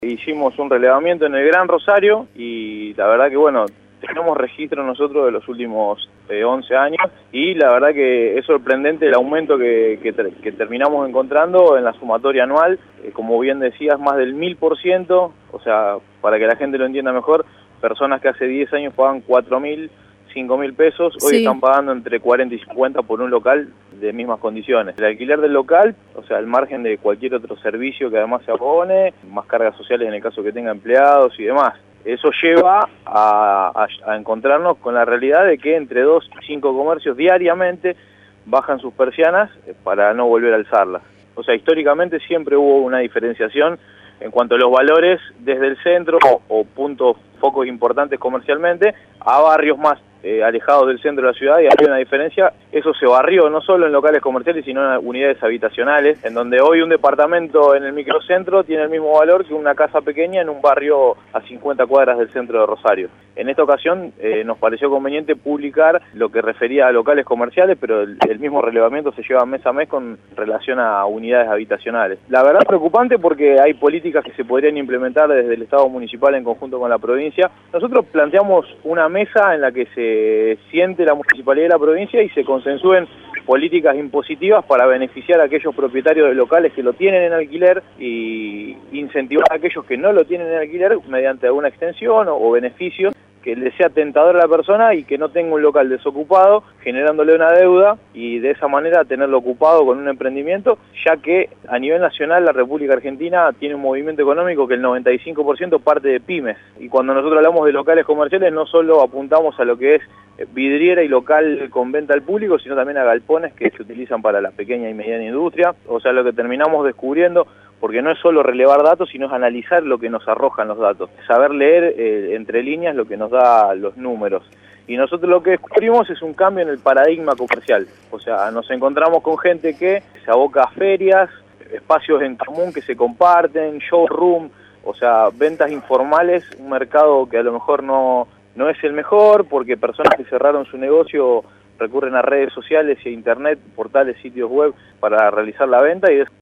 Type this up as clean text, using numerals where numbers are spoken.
Hicimos un relevamiento en el Gran Rosario y la verdad que bueno, tenemos registro nosotros de los últimos 11 años y la verdad que es sorprendente el aumento que terminamos encontrando en la sumatoria anual, como bien decías, más del 1000%, o sea, para que la gente lo entienda mejor, personas que hace 10 años pagaban 4.000, 5.000 pesos, hoy están pagando entre 40 y 50 por un local de mismas condiciones. El alquiler del local, o sea, al margen de cualquier otro servicio que además se abone, más cargas sociales en el caso que tenga empleados y demás. Eso lleva a encontrarnos con la realidad de que entre 2 y 5 comercios diariamente bajan sus persianas para no volver a alzarlas. O sea, históricamente siempre hubo una diferenciación en cuanto a los valores desde el centro o puntos, focos importantes comercialmente, a barrios más alejados del centro de la ciudad, y hay una diferencia. Eso se barrió no solo en locales comerciales, sino en unidades habitacionales, en donde hoy un departamento en el microcentro tiene el mismo valor que una casa pequeña en un barrio a 50 cuadras del centro de Rosario. En esta ocasión nos pareció conveniente publicar lo que refería a locales comerciales, pero el mismo relevamiento se lleva mes a mes con relación a unidades habitacionales. La verdad es preocupante porque hay políticas que se podrían implementar desde el Estado municipal en conjunto con la provincia. Nosotros planteamos una mesa en la que se siente la municipalidad y la provincia y se consensúen políticas impositivas para beneficiar a aquellos propietarios de locales que lo tienen en alquiler y incentivar a aquellos que no lo tienen en alquiler mediante alguna extensión o beneficios que le sea tentador a la persona y que no tenga un local desocupado, generándole una deuda y de esa manera tenerlo ocupado con un emprendimiento, ya que a nivel nacional la República Argentina tiene un movimiento económico que el 95% parte de pymes. Y cuando nosotros hablamos de locales comerciales no solo apuntamos a lo que es vidriera y local con venta al público, sino también a galpones que se utilizan para la pequeña y mediana industria. O sea, lo que terminamos descubriendo, porque no es solo relevar datos, sino es analizar lo que nos arrojan los datos, saber leer entre líneas lo que nos da los números. Y nosotros lo que descubrimos es un cambio en el paradigma comercial. O sea, nos encontramos con gente que se aboca a ferias, espacios en común que se comparten, showroom, o sea, ventas informales, un mercado que a lo mejor no es el mejor, porque personas que cerraron su negocio recurren a redes sociales y a internet, portales, sitios web para realizar la venta, y